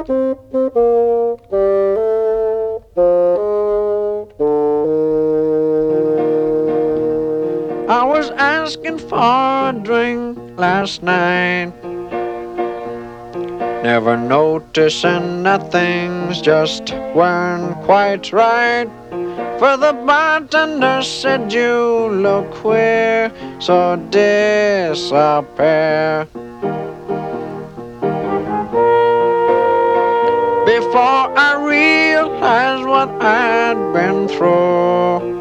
I was asking for a drink last night, never noticing that things just weren't quite right. For the bartender said you look queer, so disappear. Before I realized what I'd been through,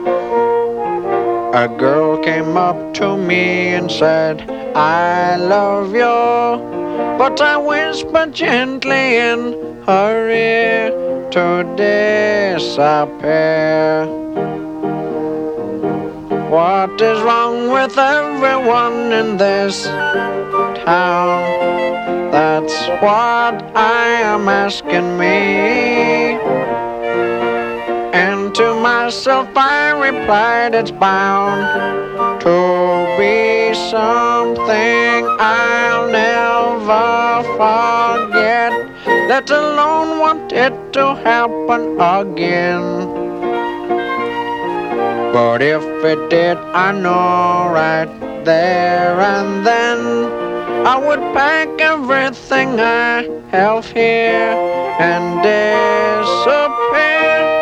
a girl came up to me and said, I love you. But I whispered gently in her ear to disappear. What is wrong with everyone in this town? That's what I am asking me. And to myself I replied, it's bound to be something I'll never forget, let alone want it to happen again. But if it did, I know right there and then I would pack everything I have here and disappear.